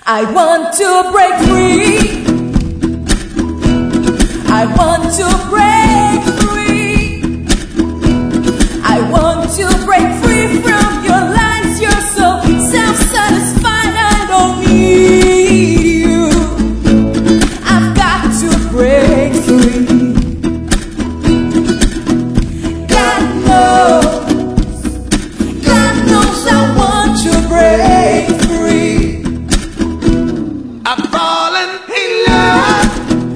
I want to break free. I want to break free. I want to break free from your lies. You're so self-satisfied, I don't need you. I've got to break free. God knows I want to break free. I've fallen in love.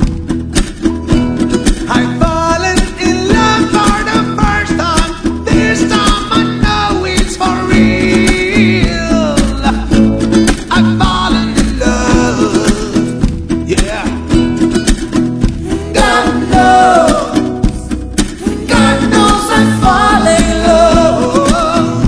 I've fallen in love for the first time. This time I know it's for real. I've fallen in love. Yeah. God knows I'm falling in love.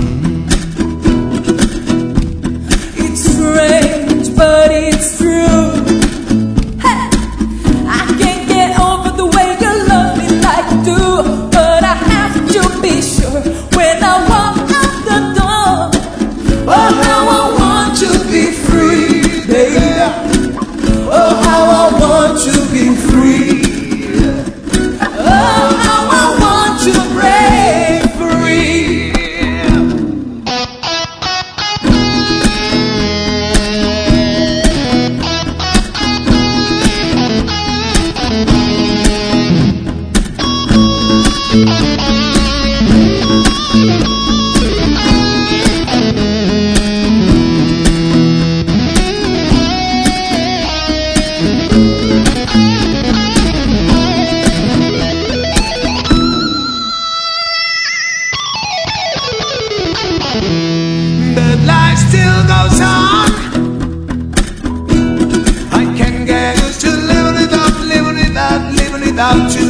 It's strange, but it's true. Hey, I can't get over the way you love me like you do, but I have to be sure when I walk out the door. Oh, how I want to be free, baby. Oh, how I want to be free. Oh, how I want to break free. The life still goes on. I can't get used to living without you.